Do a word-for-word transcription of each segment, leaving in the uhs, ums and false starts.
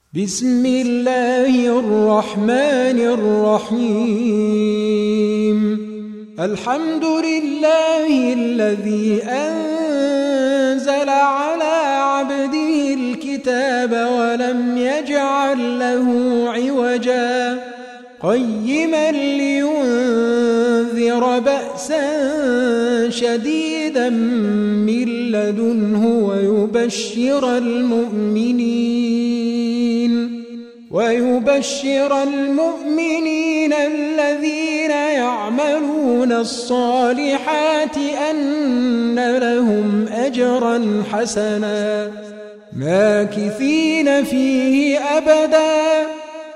بسم الله الرحمن الرحيم. الحمد لله الذي أنزل على عبده الكتاب ولم يجعل له عوجا قيما لينذر بأسا شديدا من لدنه ويبشر المؤمنين ويبشر المؤمنين الذين يعملون الصالحات أن لهم أجرا حسنا ماكثين فيه أبدا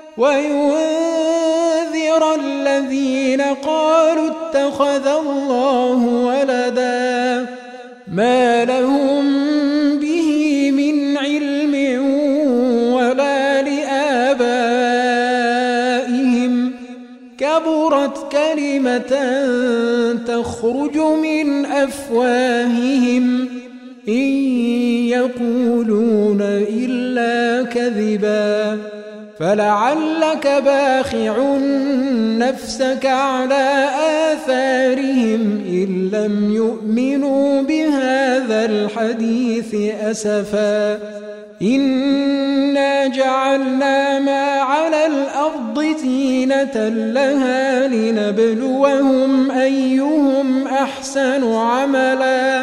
وينذر الذين قالوا اتخذ الله ولدا ما لهم به من علم ولا لآبائهم كبرت كلمة تخرج من أفواههم إن يقولون إلا كذبا فلعلك باخع نفسك على آثارهم إن لم يؤمنوا بهذا الحديث أسفا إنا جعلنا ما على الأرض زينة لها لنبلوهم أيهم أحسن عملا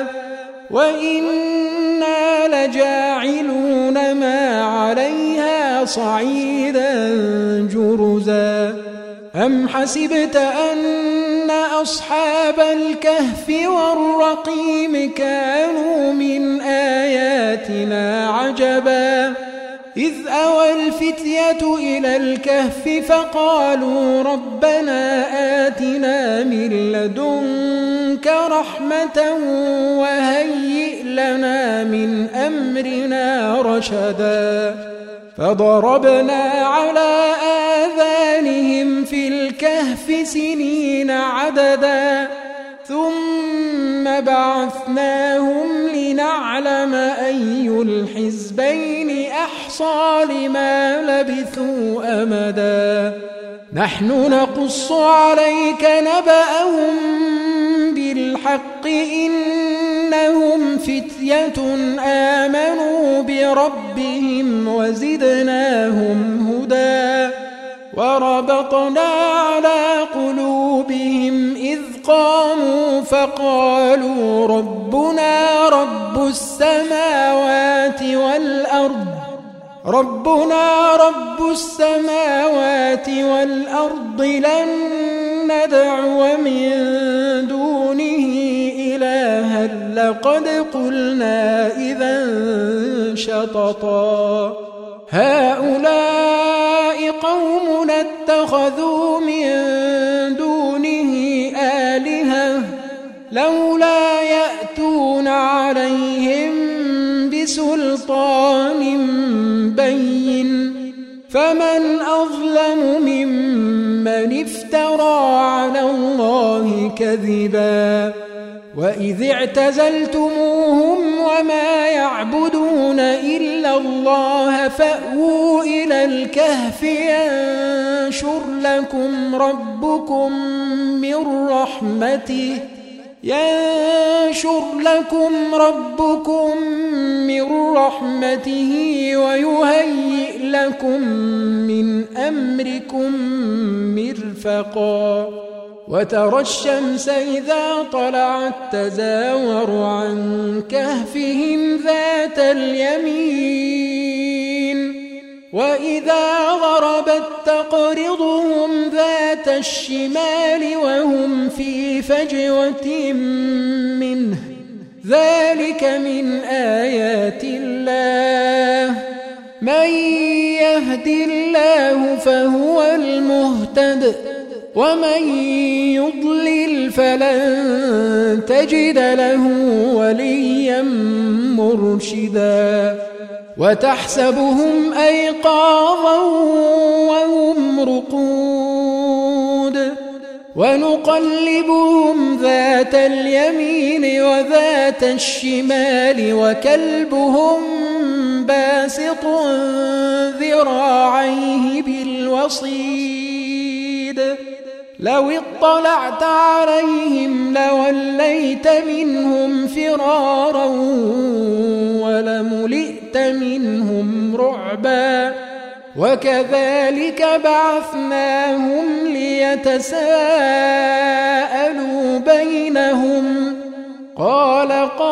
وإنا لجاعلون ما عليها صعيدا جرزا أم حسبت أن أصحاب الكهف والرقيم كانوا من آياتنا عجبا إذ أوى الفتية إلى الكهف فقالوا ربنا آتنا من لدنك رحمة وهيئ لنا من أمرنا رشدا فضربنا على آذانهم في الكهف سنين عددا ثم بعثناهم لنعلم أي الحزبين أحصى لما لبثوا أمدا نحن نقص عليك نبأهم بالحق إنهم فتية آمنوا بربهم وزدناهم هدى وربطنا على قلوبهم إذ قاموا فقالوا ربنا رب السماوات والأرض ربنا رب السماوات والأرض لن ندعو من دونه إلها لقد قلنا إذا شططا هؤلاء قوم اتخذوا من دونه آلهة لولا يأتون عليهم بسلطان بين فمن أظلم ممن افترى على الله كذبا وإذ اعتزلتموهم وما يعبدون إلا الله فأووا إلى الكهف ينشر لكم ربكم من رحمته ينشر لكم ربكم من رحمته ويهيئ لكم من أمركم مرفقا وترى الشمس إذا طلعت تزاور عن كهفهم ذات اليمين وإذا غربت تقرضهم ذات الشمال وهم في فجوة منه ذلك من آيات الله من يهد الله فهو المهتد ومن يضلل فلن تجد له وليا مرشدا وتحسبهم أيقاظا وهم رقود ونقلبهم ذات اليمين وذات الشمال وكلبهم باسط ذراعيه بالوصيد لو اطلعت عليهم لوليت منهم فرارا ولملئت منهم رعبا وكذلك بعثناهم ليتساءلوا بينهم قال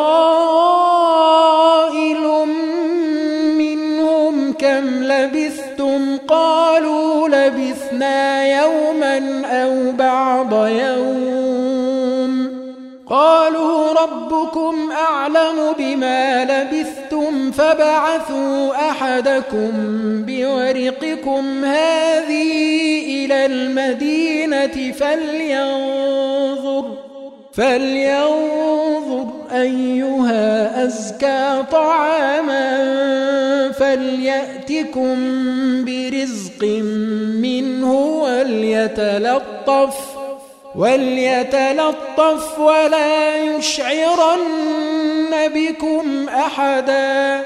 قائل منهم كم لبثتم قالوا لبثنا يوما أو بعض يوم قالوا ربكم أعلم بما لبثتم فابعثوا أحدكم بورقكم هذه إلى المدينة فلينظر فلينظر أيها أزكى طعاما فليأتكم برزق منه وليتلطف وليتلطف ولا يشعرن بكم أحدا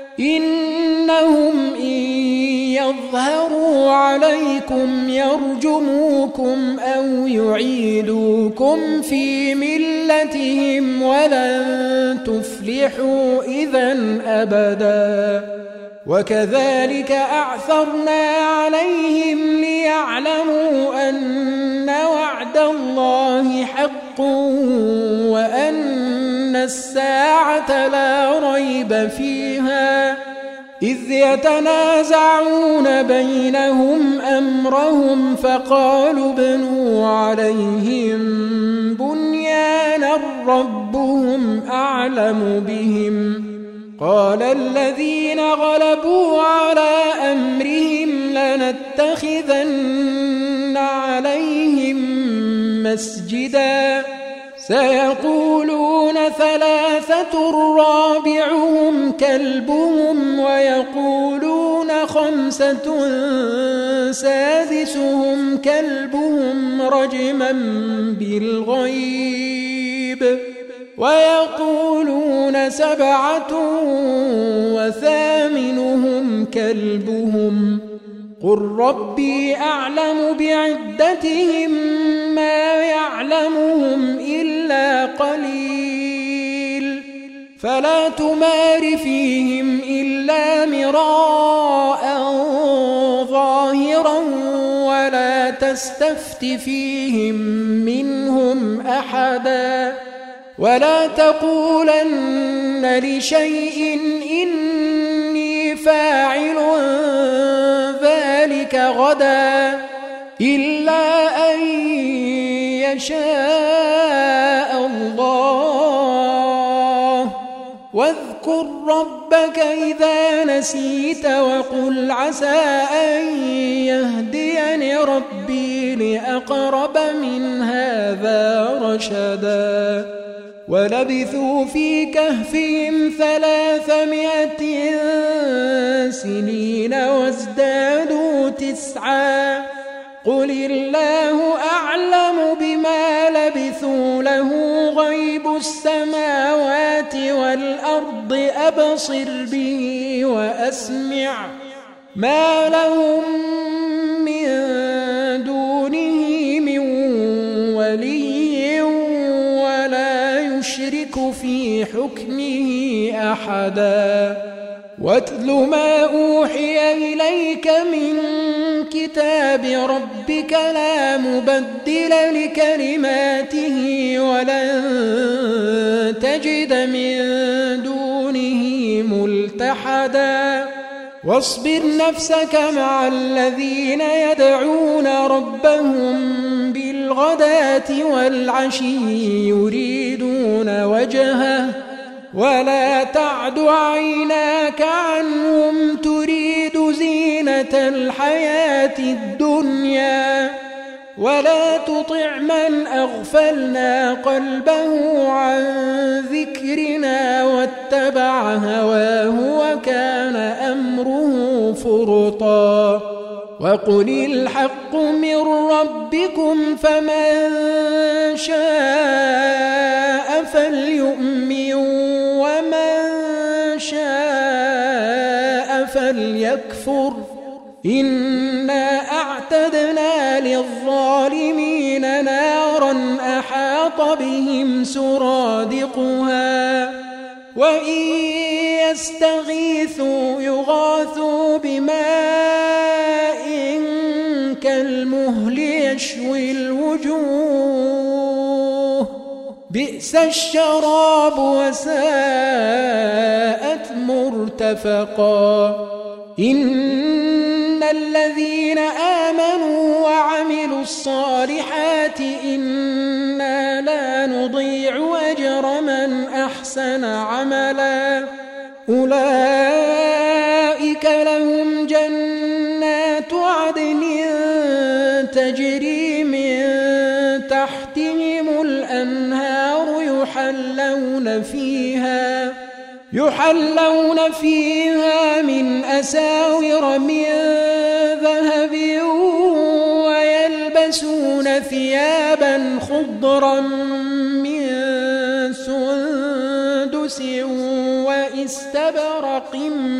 إنهم إن يظهروا عليكم يرجموكم أو يعيدوكم في ملتهم ولن تفلحوا إذن أبدا وكذلك أعثرنا عليهم ليعلموا أن وعد الله حق وأن الساعة لا ريب فيها إذ يتنازعون بينهم أمرهم فقالوا ابنوا عليهم بنيانا ربهم أعلم بهم قال الذين غلبوا على أمرهم لنتخذن عليهم مسجدا سيقولون ثلاثة رابعهم كلبهم ويقولون خمسة سادسهم كلبهم رجما بالغيب ويقولون سبعة وثامنهم كلبهم قل ربي أعلم بعدتهم ما يعلمهم إلا قليل فلا تمار فيهم إلا مراء ظاهرا ولا تستفت فيهم منهم أحدا ولا تقولن لشيء إني فاعل ذلك غدا إلا أن يشاء الله واذكر ربك إذا نسيت وقل عسى أن يهديني ربي لأقرب من هذا رشدا ولبثوا في كهفهم ثلاثمائة سنين وازدادوا تسعا قل الله أعلم بما لبثوا له غيب السماوات والأرض أبصر به وأسمع ما لهم من دونه من ولي ولا يشرك في حكمه أحدا واتل ما أوحي إليك من كتاب ربك لا مبدل لكلماته ولن تجد من دونه ملتحدا واصبر نفسك مع الذين يدعون ربهم بالغداة والعشي يريدون وجهه ولا تعد عيناك عنهم تريد زينة الحياة الدنيا ولا تطع من أغفلنا قلبه عن ذكرنا واتبع هواه وكان أمره فرطا وقل الحق من ربكم فمن شاء فليؤمن ومن شاء فليكفر إنا أعتدنا للظالمين نارا أحاط بهم سرادقها وإن يستغيثوا يغاثوا بماء كالمهل يشوي الوجوه بئس الشراب وساءت مرتفقا إن الذين آمنوا وعملوا الصالحات إنا لا نضيع أجر من أحسن عملا أولئك لهم جنات عدن تجري من تحتهم الأنهار يحلون فيها يحلون فيها من أساور من ذهب ويلبسون ثيابا خضرا من سندس واستبرق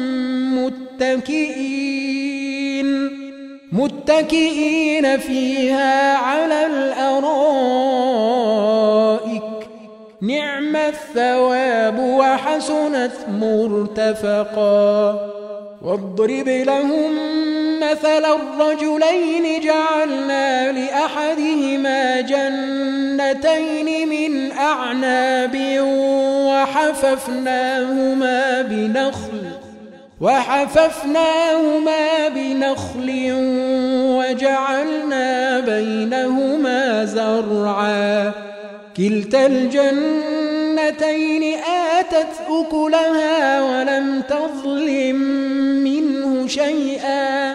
متكئين متكئين فيها على الأرائك نعم الثواب وحسنت مرتفقا واضرب لهم مثل الرجلين جعلنا لأحدهما جنتين من أعناب وحففناهما بنخل وحففناهما بنخل وجعلنا بينهما زرعا كلتا الجنتين آتت أكلها ولم تظلم منه شيئا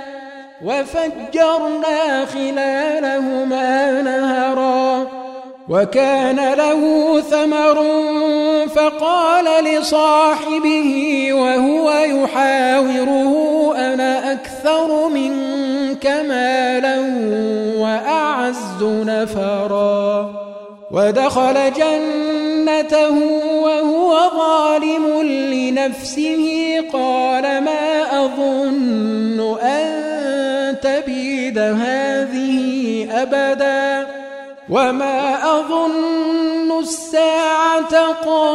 وفجرنا خلالهما نهرا وكان له ثمر فقال لصاحبه وهو يحاوره أنا أكثر منك مالا وأعز نفرا ودخل جنته وهو ظالم لنفسه قال ما أظن أن تبيد هذه أبدا وما أظن الساعة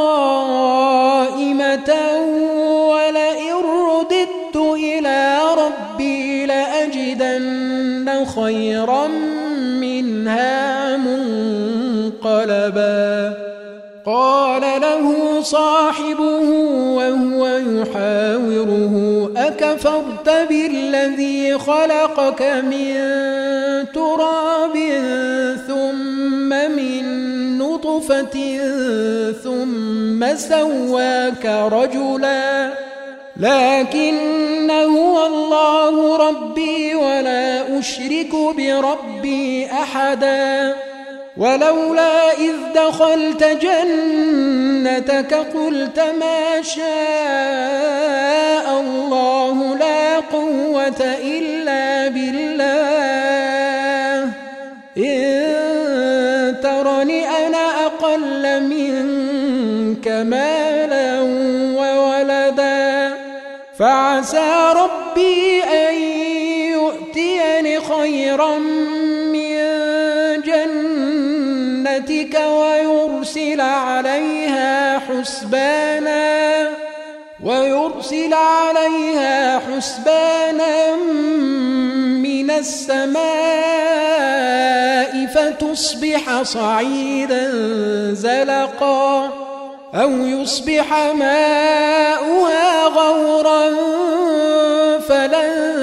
قائمة ولئن رددت إلى ربي لأجدن خيرا منها منقلبا قال له صاحبه وهو يحاوره أكفرت بالذي خلقك من تراب ثم من نطفة ثم سواك رجلا لكن هو الله ربي ولا أشرك بربي أحدا ولولا إذ دخلت جنتك قلت ما شاء الله لا قوة إلا بالله إن ترني أنا أقل منك مالا وولدا فعسى ربي أن يؤتيني خيرا من جنتك ويرسل عليها حسبانا ويرسل عليها حسبانا من السماء فتصبح صعيدا زلقا أو يصبح ماؤها غورا فلن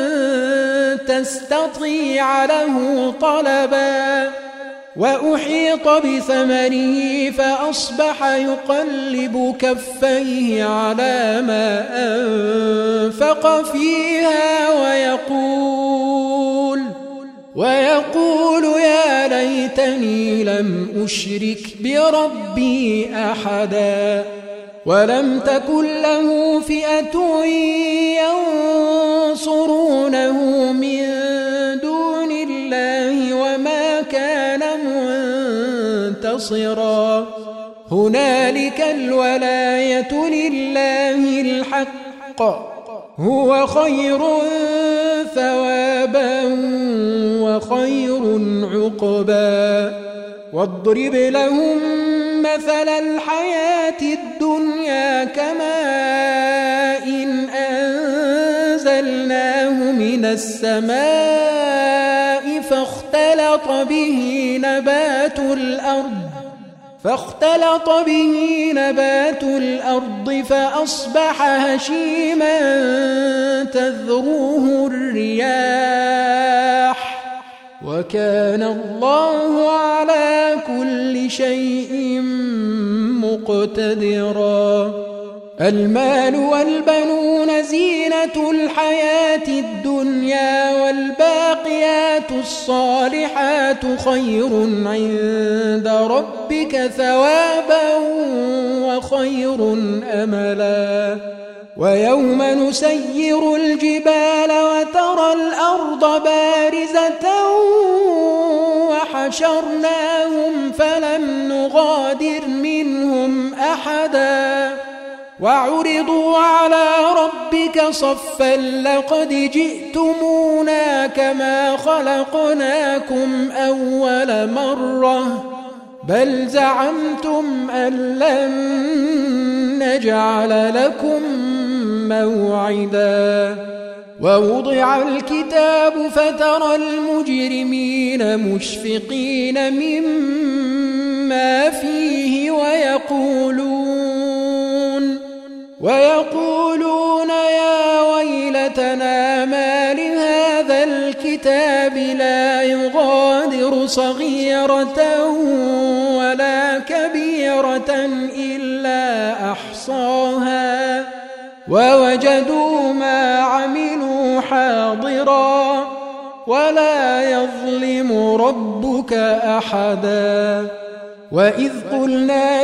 تستطيع له طلبا وأحيط بثمره فأصبح يقلب كفيه على ما أنفق فيها ويقول ويقول يا ليتني لم أشرك بربي أحدا ولم تكن له فئة ينصرونه من دون الله وما كان منتصرا هنالك الولاية لله الحق هو خير ثوابا وخير عقبا واضرب لهم مثل الحياة الدنيا كماء إن أنزلناه من السماء فاختلط به نبات الأرض فاختلط به نبات الأرض فأصبح هشيما تذروه الرياح وكان الله على كل شيء مقتدرا المال والبنون زينة الحياة الدنيا والباقيات الصالحات خير عند ربك ثوابا وخير أملا ويوم نسير الجبال وترى الأرض بارزة وحشرناهم فلم نغادر منهم أحدا وعرضوا على ربك صفا لقد جئتمونا كما خلقناكم أول مرة بل زعمتم أن لن نجعل لكم موعدا ووضع الكتاب فترى المجرمين مشفقين مما فيه ويقولون ويقولون يا ويلتنا ما لهذا الكتاب لا يغادر صغيرة ولا كبيرة إلا أحصاها ووجدوا ما عملوا حاضرا ولا يظلم ربك أحدا وإذ قلنا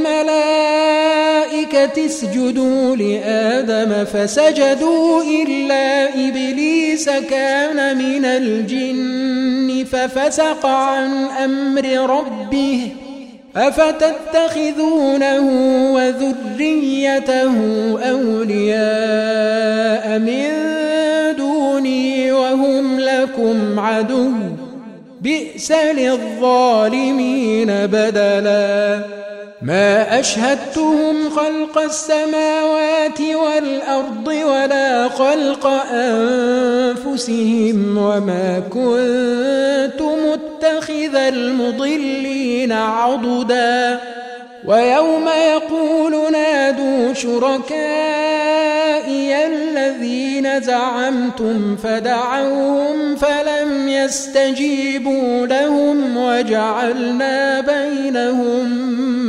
للملائكة اسجدوا لآدم فسجدوا إلا إبليس كان من الجن ففسق عن أمر ربه أفتتخذونه وذريته أولياء من دوني وهم لكم عدو بئس للظالمين بدلا ما أشهدتهم خلق السماوات والأرض ولا خلق أنفسهم وما كنت متخذ المضلين عضدا ويوم يقول نادوا شركائي الذين زعمتم فدعوهم فلم يستجيبوا لهم وجعلنا بينهم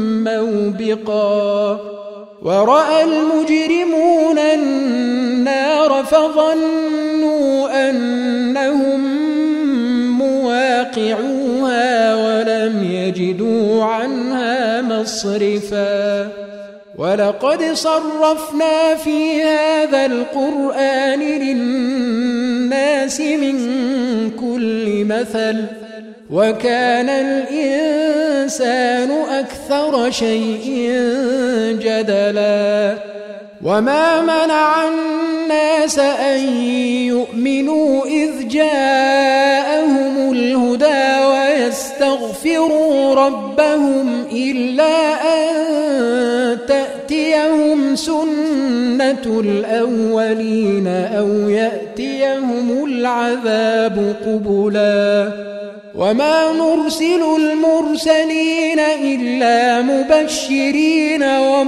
موبقا ورأى المجرمون النار فظنوا أنهم مواقعوها ولم يجدوا عنها مصرفا ولقد صرفنا في هذا القرآن للناس من كل مثل وكان الإنسان أكثر شيء جدلا وما منع الناس أن يؤمنوا إذ جاءهم الهدى ويستغفروا ربهم إلا أن تأتيهم سنة الأولين أو يأتيهم العذاب قبلا وما نرسل المرسلين إلا مبشرين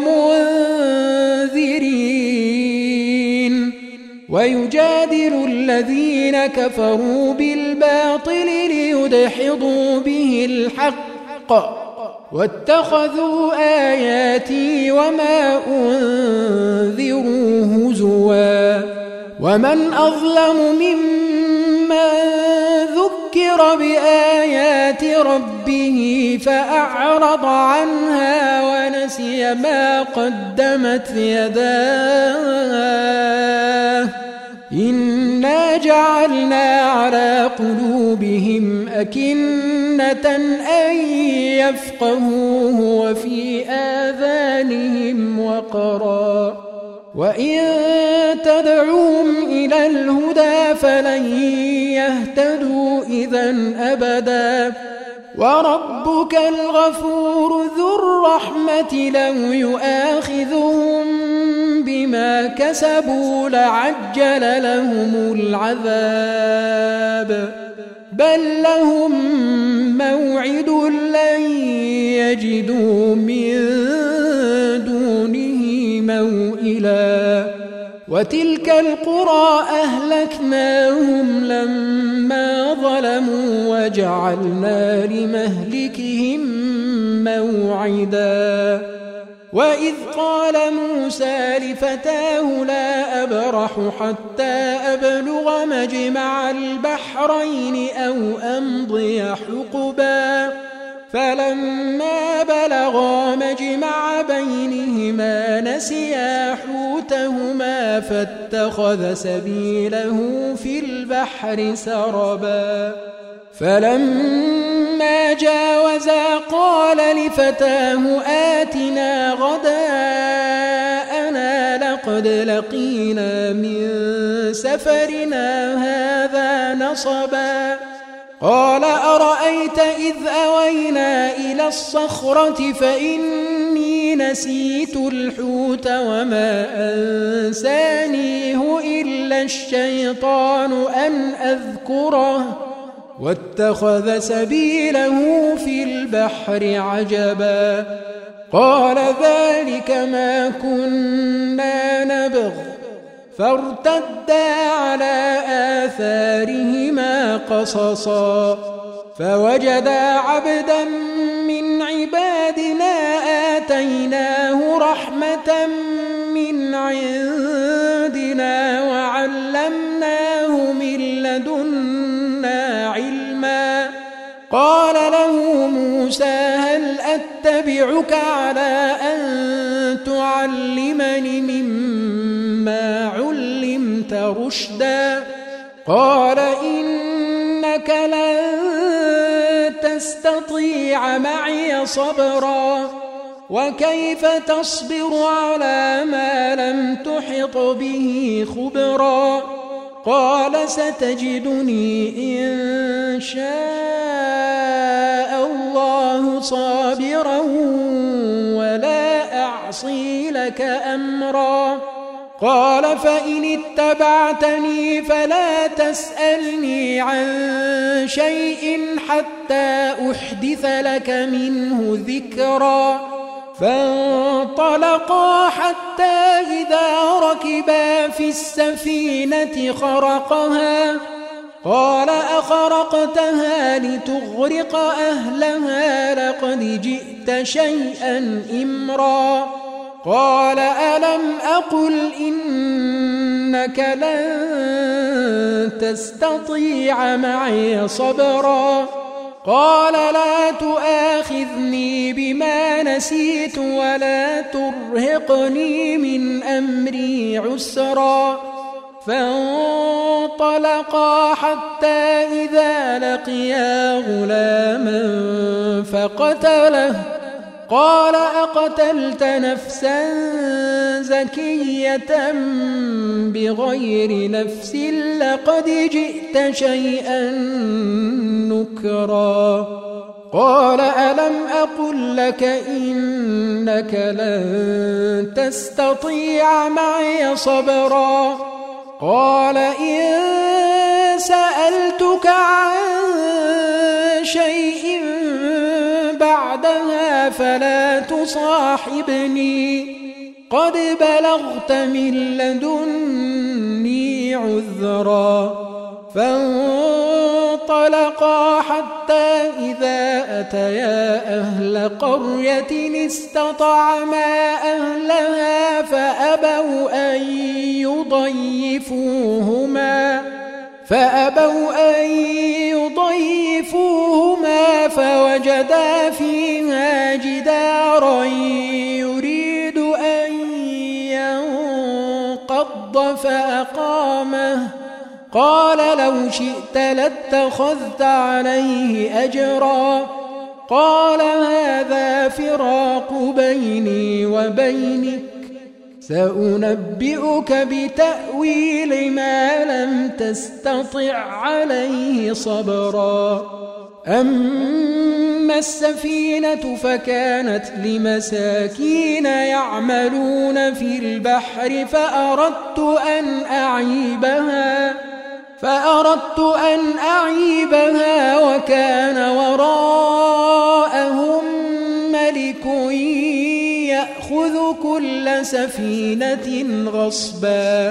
ومنذرين ويجادل الذين كفروا بالباطل ليدحضوا به الحق واتخذوا آياتي وما أنذروا هزوا ومن أظلم ممن ذكر بآيات ربه فأعرض عنها ونسي ما قدمت يداه إنا جعلنا على قلوبهم أكنة أن يفقهوه وفي آذانهم وقرا وإن تدعوهم إلى الهدى فلن يهتدوا إذن أبدا وربك الغفور ذو الرحمة لو يؤاخذهم بما كسبوا لعجل لهم العذاب بل لهم موعد لن يجدوا من دونه موئلا وتلك القرى أهلكناهم لما ظلموا وجعلنا لمهلكهم موعدا وإذ قال موسى لفتاه لا أبرح حتى أبلغ مجمع البحرين أو أمضي حقبا فلما بلغا مجمع بينهما نسيا حوتهما فاتخذ سبيله في البحر سربا فلما جاوزا قال لفتاه آتنا غداءنا لقد لقينا من سفرنا هذا نصبا قال أرأيت إذ أوينا إلى الصخرة فإني نسيت الحوت وما أنسانيه إلا الشيطان أن أذكره واتخذ سبيله في البحر عجبا قال ذلك ما كنا نبغ فارتدا على آثارهما قصصا فوجدا عبدا من عبادنا آتيناه رحمة من عندنا وعلمناه من لدنا علما قال له موسى هل أتبعك على أن تعلمني مما علمت رشدا قال إنك لن تستطيع معي صبرا وكيف تصبر على ما لم تحط به خبرا قال ستجدني إن شاء الله صابرا ولا أعصي لك أمرا قال فإن اتبعتني فلا تسألني عن شيء حتى أحدث لك منه ذكرا فانطلقا حتى إذا ركبا في السفينة خرقها قال أخرقتها لتغرق أهلها لقد جئت شيئا إمرا قال ألم أقل إنك لن تستطيع معي صبرا قال لا تؤاخذني بما نسيت ولا ترهقني من أمري عسرا فانطلقا حتى إذا لقيا غلاما فقتله قال أقتلت نفسا زكية بغير نفس لقد جئت شيئا نكرا قال ألم أقل لك إنك لن تستطيع معي صبرا قال إن سألتك عن شيء بعدها فلا تصاحبني قد بلغت من لدني عذرا فانطلقا حتى إذا أتيا أهل قرية استطعما أهلها فأبوا أن يضيفوهما فأبوا أن يضيفوهما فوجدا فيها جدارا يريد أن ينقض فأقامه قال لو شئت لاتخذت عليه أجرا قال هذا فراق بيني وبينك سأنبئك بتأويل ما لم تستطع عليه صبرا أما السفينة فكانت لمساكين يعملون في البحر فأردت أن أعيبها فأردت أن أعيبها وكان وراءهم ملك يأخذ كل سفينة غصبا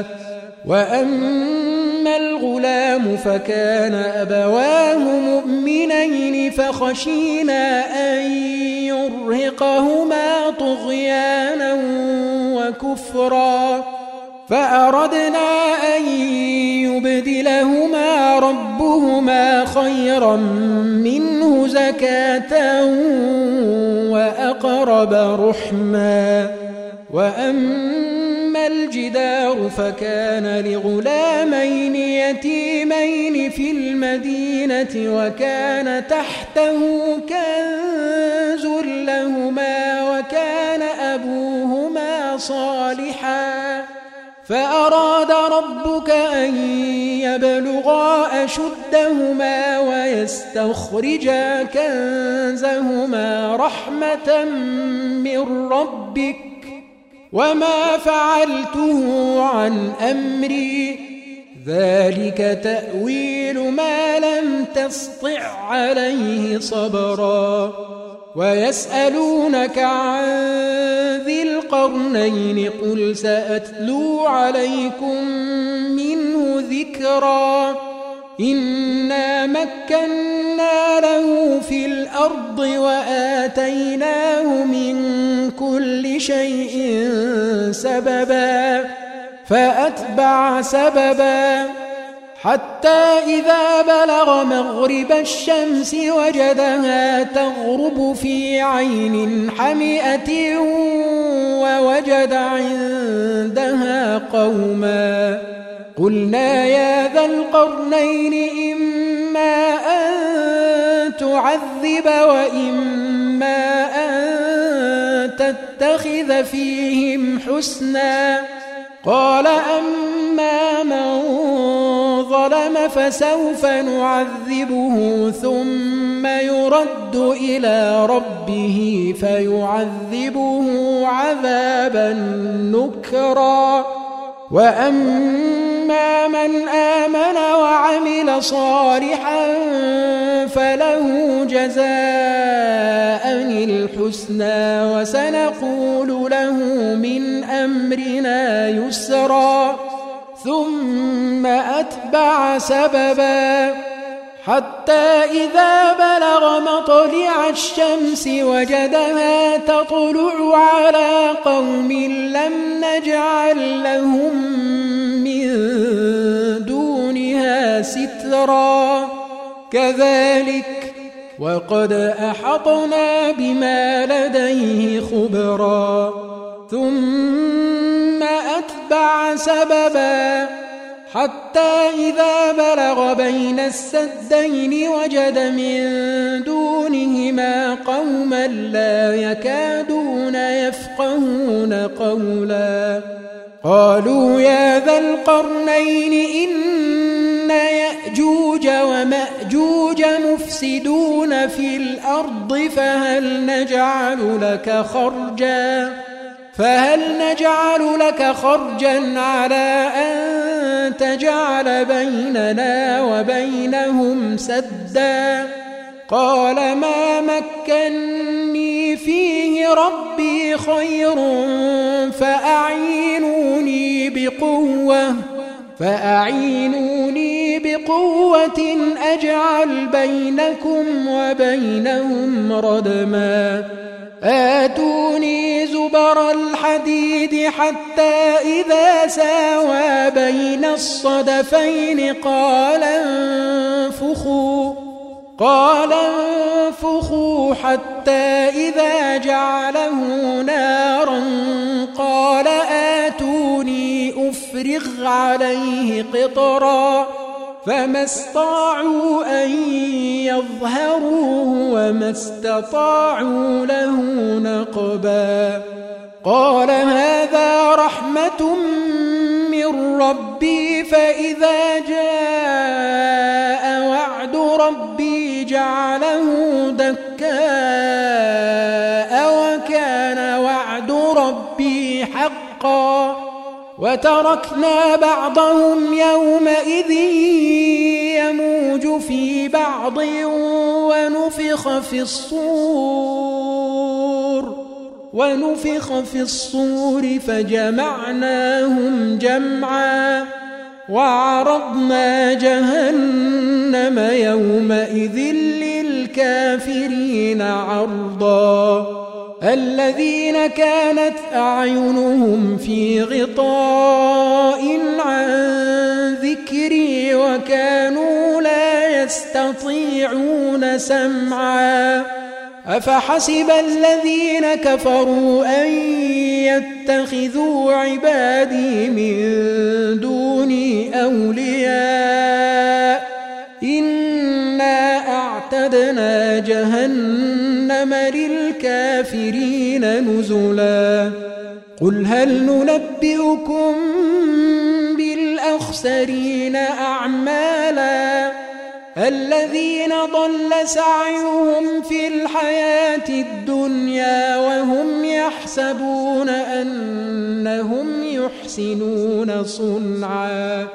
وأما الغلام فكان أبواه مؤمنين فخشينا أن يرهقهما طغيانا وكفرا فأردنا أن يبدلهما ربهما خيرا منه زكاة وأقرب رحما وأما الجدار فكان لغلامين يتيمين في المدينة وكان تحته كنز لهما وكان أبوهما صالحا فأراد ربك أن يبلغا أشدهما ويستخرجا كنزهما رحمة من ربك وما فعلته عن أمري ذلك تأويل ما لم تسطع عليه صبرا ويسألونك عن ذي القرنين قل سأتلو عليكم منه ذكرا إنا مكنا له في الأرض وآتيناه من كل شيء سببا فأتبع سببا حتى إذا بلغ مغرب الشمس وجدها تغرب في عين حمئة ووجد عندها قوما قلنا يا ذا القرنين إما أن تعذب وإما أن تتخذ فيهم حسنا قال أما من ظلم فسوف نعذبه ثم يرد إلى ربه فيعذبه عذابا نكرا وأما من آمن وعمل صالحا فله جزاء الحسنى وسنقول له من أمرنا يسرا ثم أتبع سببا حتى إذا بلغ مطلع الشمس وجدها تطلع على قوم لم نجعل لهم من دونها سترا كذلك وقد أحطنا بما لديه خبرا ثم أتبع سببا حتى إذا بلغ بين السدين وجد من دونهما قوما لا يكادون يفقهون قولا قالوا يا ذا القرنين إن يأجوج ومأجوج مفسدون في الأرض فهل نجعل لك خرجا فهل نجعل لك خرجا على أن تجعل بيننا وبينهم سدا قال ما مكني فيه ربي خير فأعينوني بقوة فأعينوني بقوة أجعل بينكم وبينهم ردما آتوني زبر الحديد حتى إذا ساوى بين الصدفين قال انفخوا قال انفخوا حتى إذا جعله نارا قال آتوني أفرغ عليه قطرا فما استطاعوا أن يظهروه وما استطاعوا له نقبا قال هذا رحمة من ربي فإذا جاء وعد ربي جعله دكاء وكان وعد ربي حقا وتركنا بعضهم يومئذ يموج في بعض ونفخ في الصور ونفخ في الصور فجمعناهم جمعا وعرضنا جهنم يومئذ للكافرين عرضا الذين كانت أعينهم في غطاء عن ذكري وكانوا لا يستطيعون سمعا أفحسب الذين كفروا أن يتخذوا عبادي من دوني أولياء إنا أعتدنا جهنم للكافرين نزلا قل هل ننبئكم بالأخسرين أعمالا الذين ضل سعيهم في الحياة الدنيا وهم يحسبون أنهم يحسنون صنعا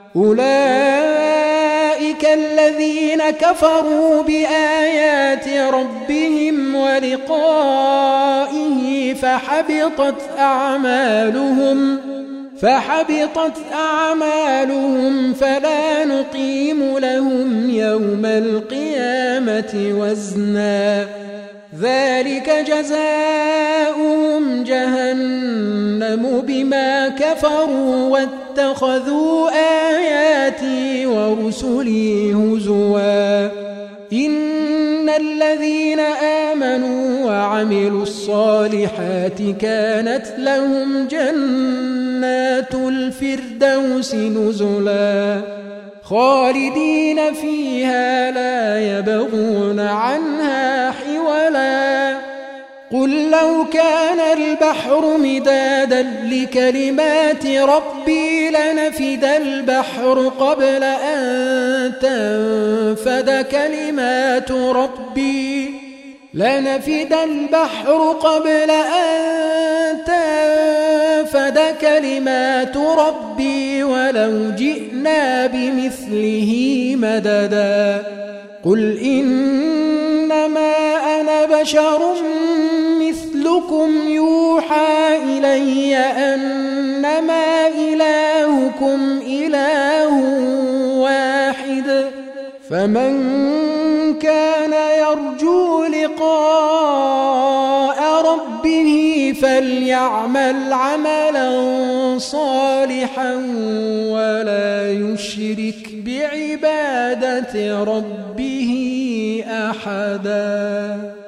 أولئك الذين كفروا بآيات ربهم ولقائه فحبطت أعمالهم فحبطت أعمالهم فلا نقيم لهم يوم القيامة وزنا ذلك جزاؤهم جهنم بما كفروا واتخذوا آياتي ورسلي هزوا إن الذين آمنوا وعملوا الصالحات كانت لهم جنات الفردوس نزلا خالدين فيها لا يبغون عنها حولا قل لو كان البحر مدادا لكلمات ربي لنفد البحر قبل أن تنفد كلمات ربي لنفد البحر قبل أن تنفد كلمات ربي ولو جئنا بمثله مددا قل إنما أنا بشر مثلكم يوحى إلي أنما إلهكم إله واحد فمن كان يرجو لقاء ربه فليعمل عملا صالحا ولا يشرك بعبادة ربه أحدا.